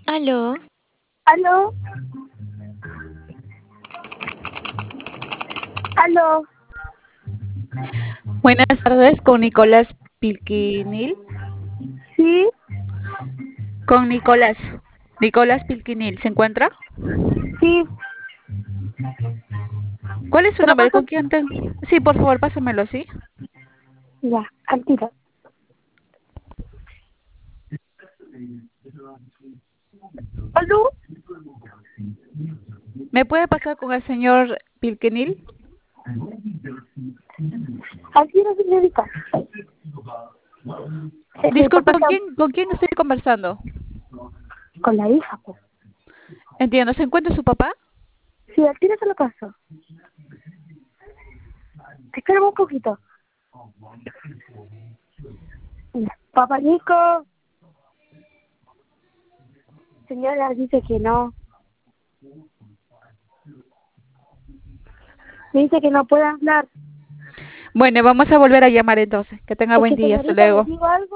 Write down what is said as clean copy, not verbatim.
Aló, Aló, aló, Buenas tardes con Nicolás Pilquinil. sí, Con Nicolás. Nicolás Pilquinil, ¿se encuentra? sí, ¿Cuál es su te lo nombre? paso, ¿Con quién te...? Sí, por favor, pásamelo, ¿sí? ya, al tiro. Aló, ¿Me puede pasar con el señor Pilquinil? al tiro, señorita. Disculpe, Papá está con quién estoy conversando? con la hija, pues. Entiendo, ¿se encuentra su papá? Sí, al tiro se lo paso. Espérame un poquito. Ya. Papá Nico, señora, dice que no. Me dice que no puede hablar. Bueno, vamos a volver a llamar entonces. Que tenga Es buen que, día, hasta señorita, le luego. digo algo.